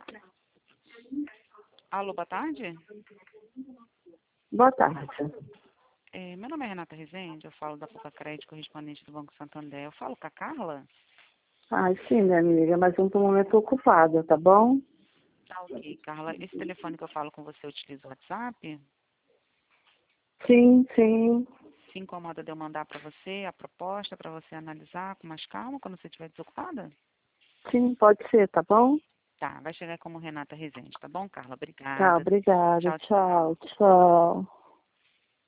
Alô, boa tarde. Boa tarde. Meu nome é Renata Rezende, eu falo da Poupa Crédito, correspondente do Banco Santander. Eu falo com a Carla? Ai, sim, minha amiga, mas eu no momento ocupada, tá bom? Tá ok, Carla. Esse telefone que eu falo com você utiliza o WhatsApp? Sim, sim. Se incomoda de eu mandar para você a proposta para você analisar com mais calma quando você estiver desocupada? Sim, pode ser, tá bom? Tá, vai chegar como Renata Rezende, tá bom, Carla? Tá, Obrigada. obrigada. Tchau, tchau. Tchau, tchau.